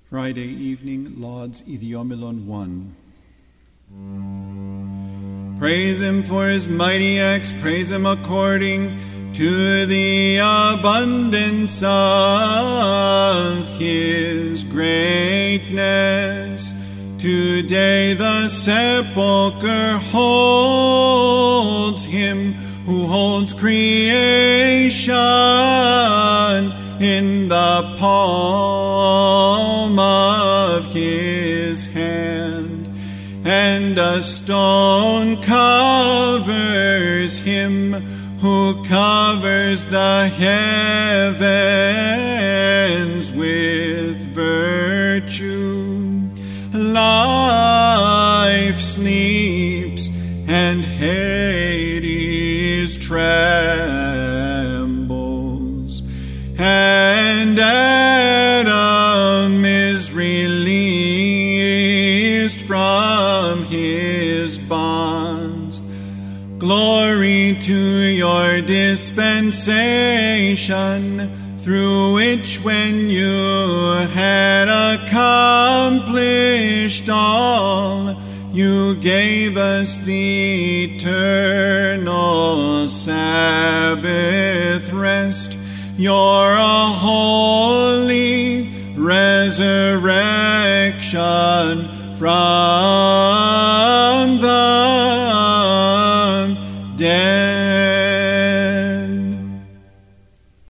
Friday evening, Lauds Idiomelon 1. Praise him for his mighty acts, praise him according to the abundance of his greatness. Today the sepulchre holds him who holds creation in the palm of his hand, and a stone covers him who covers the heavens with virtue. Life sleeps and Hades trembles, and Adam is released from his bonds. Glory to your dispensation, through which when you had accomplished all, you gave us the eternal Sabbath rest, your holy resurrection from the